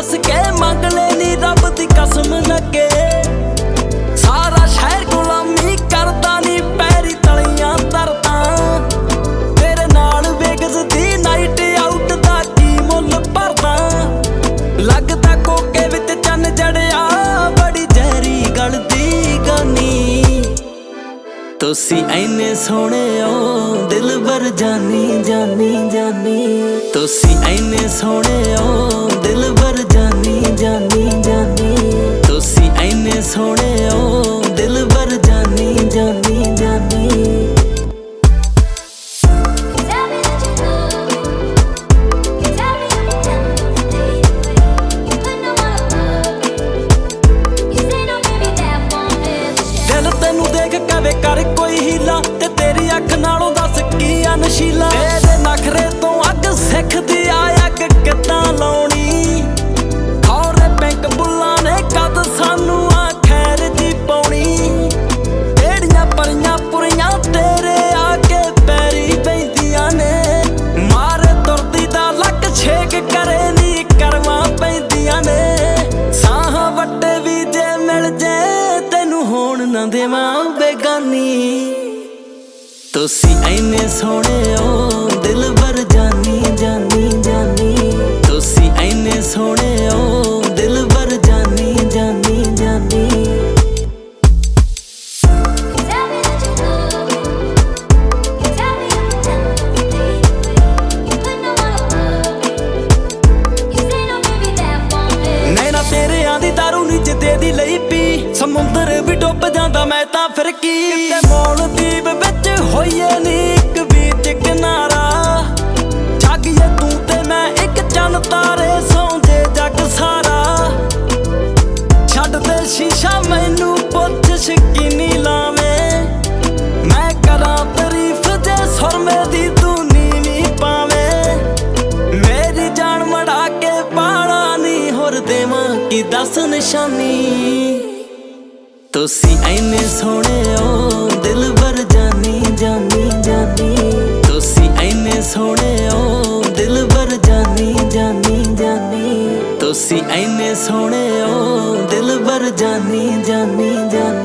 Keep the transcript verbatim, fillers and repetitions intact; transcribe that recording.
दस के मंग लेनी रब दी कसम लगे। सारा शहर गुलामी करदा नी पैरी तलियां तरदा। तेरे नाल वेगस दी नाइट आउट दा की मुल भरदा। लगदा कोके विच चन्न जड़िया बड़ी जहरी गल दी गानी। तुसी ऐने सोहणे ओ दिल भर जानी जानी जानी। तुसी ऐने सोहणे ओ दिल भर जानी जानी जानी। तुसी ऐने सोहणे ओ दिल भर जानी जानी जानी। कर कोई हीला ते तेरी अख नालों दस की नशीला। तेरे नखरे तो अग सिखदी आ अग किदां लाउणी। खौरे बैंक बुल्लां ने कद सानू आ खैर जी पाउणी। केड़ियां परियां पुरियां तेरे आके पैरी पैंदियां ने। मारे तुरदी दा लक छेक करे नी करवां पैंदियां ने। साह वट्टे भी जे मिल जे तैनू होण ना देवां बेगानी। तुसी ऐने सोहणे ओ दिल भर जानी जानी जानी। तुसी ऐने सोहणे ओ दिल भर जानी जानी जानी। नैना तेरे आंदी दारू नीच दे दी लई पी। समुंदर भी डुब जांदा मैं तां फिर की। मालदीव विच होईए नी इक बीच किनारा। जागिए तू ते मैं इक चन्न तारे सौंजे जग सारा। छड्ड दे शीशा मैनू पुछ शकीनी लावें। मैं करां तारीफ जे सुरमे दी तू नीवीं पावें। मेरी जान मड़ा के पाला नी होर देवां की दस निशानी। तुसी ऐने सोहणे ओ दिल भर जानी जानी जानी। तुसी ऐने सोहणे ओ दिल भर जानी जानी जानी। तुसी ऐने सोहणे ओ दिल भर जानी जानी जानी।